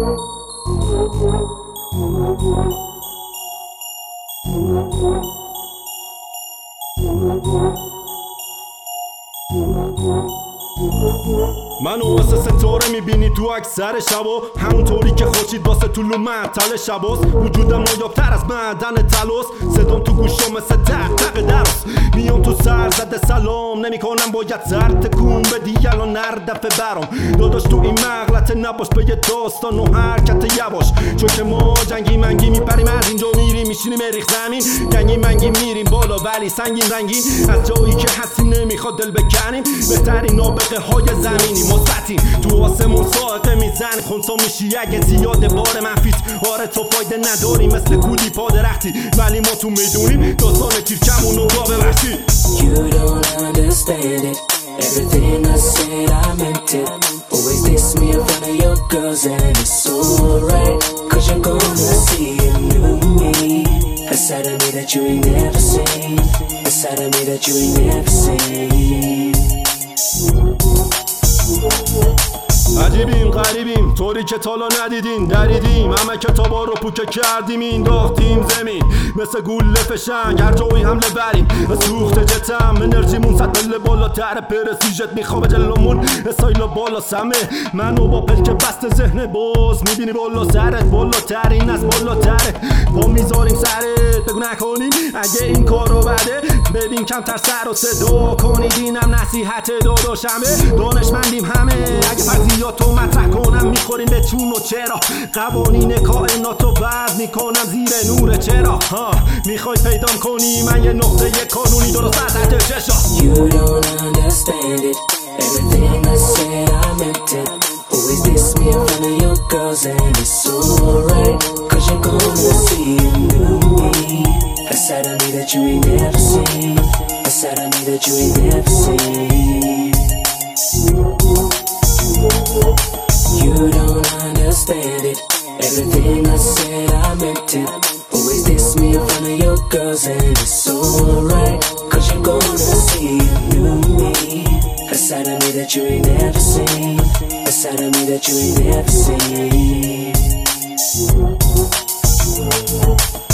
منو واسه ستاره میبینی تو اکثر شبا، همونطوری که خورشید واسه طلوع معطل شباست. وجودم نایابتر از معدن طلاست، صدام تو گوشم مثل تق تق درست. میام تو سر زده سلام نمیکنم، باید سر تکون بدی الان نر دفعه برام. داداش تو این مغلطه نباش، به یه داستان و حرکت یواش، چون که ما جنگی منگی میپریم از اینجا میریم میشینیم مریخ زمین. جنگی منگی میریم بالا ولی سنگین رنگین، از جایی که هستی نمیخواد دل بکنیم. بهترین نابغه های زمینی مستطیم، تو آسمون سائقه میزن خونسا میشی اگه زیاد بار منفیست. آره تو فایده نداری مثل کودی پا درختی، ولی ما تو میدونیم داستان تیرکمون و گاو وحشی. You don't understand it, everything I said I meant it. Always diss me in front of your girls and it's alright, cause you're gonna see a new me, a side of me that you ain't never seen, a side of me that you ain't never seen. عجیبیم غریبیم طوری که تالا ندیدین، دریدیم همه کتابا رو پوکه کردیم، اینداختیم زمین مثل گوله فشنگ، هر جایی حمله بریم سوخت جتم. انرژیمون سطل بالاتر، پرسیژت میخوابه جلومون استایل بالا سمه. منو با پلک بست ذهن باز میبینی بالا سرت، بالاترین از بالاتره. با میذاریم سرت بگو نکنیم اگه این کارو بده، ببین کمتر سر و صدا کنید، اینم نصیحت داداشمه. دانشمندیم همه اگه فرضیاتو مطرح کنم میخوریم به چون و چرا. قوانین کائناتو وضع میکنم زیر نور چرا. میخوای پیدام کنی من یه نقطه کانونی درست از حد چشا. You don't understand it, everything I said I meant it. Always diss me in front of your girls and it's alright, cause you're gonna see a new me, a side of me that you ain't never seen, a side of me that you ain't never seen. You don't understand it, everything I said I meant it. Always diss me in front of your girls and it's alright, cause you're gonna see a new me, a side of me that you ain't never seen, a side of me that you ain't never seen.